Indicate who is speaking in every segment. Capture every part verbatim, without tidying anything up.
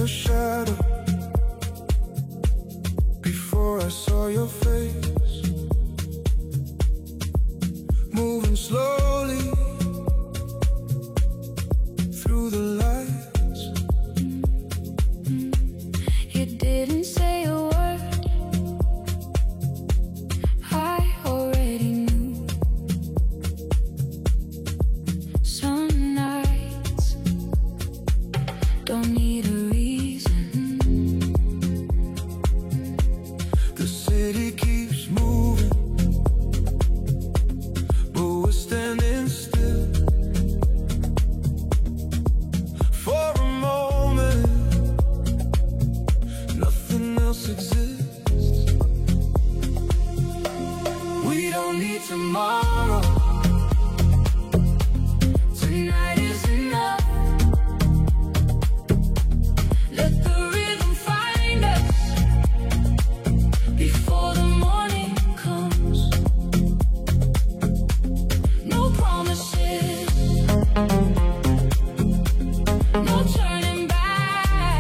Speaker 1: your shadow before I saw your face, moving slowly through the lights.
Speaker 2: You didn't say a word, I already knew. Some nights don't need a reason.
Speaker 1: The city keeps moving, but we're standing still for a moment. Nothing else exists. We don't need tomorrow.
Speaker 2: Tonight is enough. Let the rhythm find us before the morning comes. No promises, no turning back.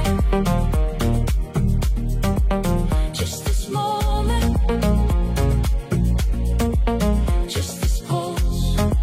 Speaker 2: Just this moment, just this pulse.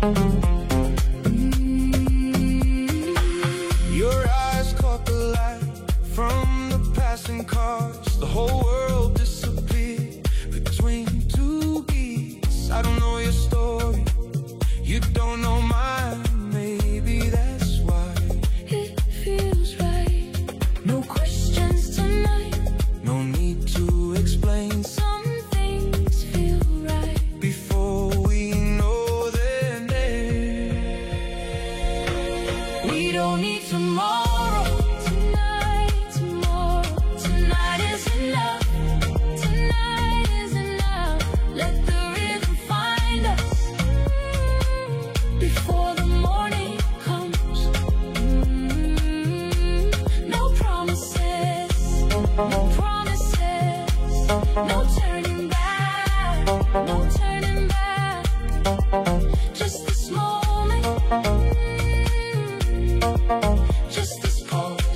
Speaker 1: Your eyes caught the light from the passing cars. The whole world disappeared between two beats. I don't know your story, you don't know mine. Maybe that's why
Speaker 2: It feels right. No questions tonight.
Speaker 1: no need to explain
Speaker 2: Some things feel right.
Speaker 1: before we know their name.
Speaker 2: We don't need tomorrow. Tonight, tomorrow. Tonight is enough. Tonight is enough. Let the rhythm find us before the morning comes. No promises, no promises, no turning back, no turning back. Just this moment, just this pulse.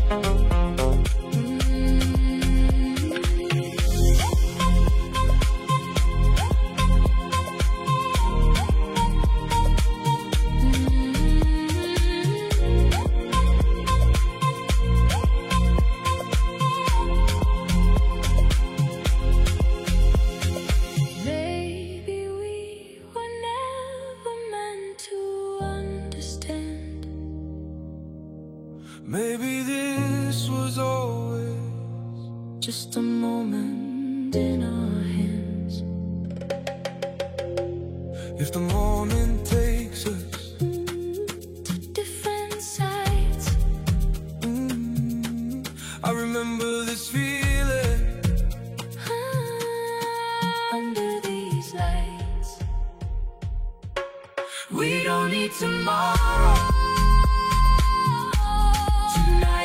Speaker 2: Maybe we were never meant to understand.
Speaker 1: Maybe this was always
Speaker 2: Just a moment in our hands.
Speaker 1: if the moment takes us.
Speaker 2: To different sides.
Speaker 1: mm, I remember this feeling.
Speaker 2: Under these lights. We don't need tomorrow. Tonight